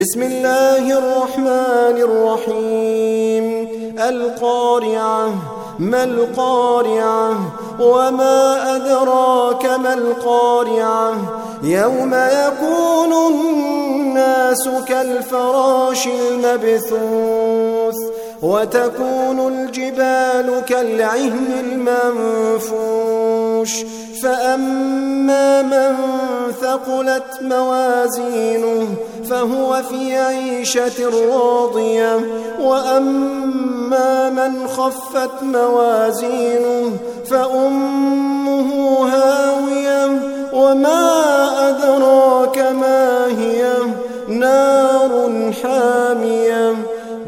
بسم الله الرحمن الرحيم القارعة ما القارعة وما أدراك ما القارعة يوم يكون الناس كالفراش المبثوث وتكون الجبال كالعهن المنفوش فأما من ثقلت موازينه فهو في عيشة راضية وأما من خفت موازينه فأمه هاوية وما أدراك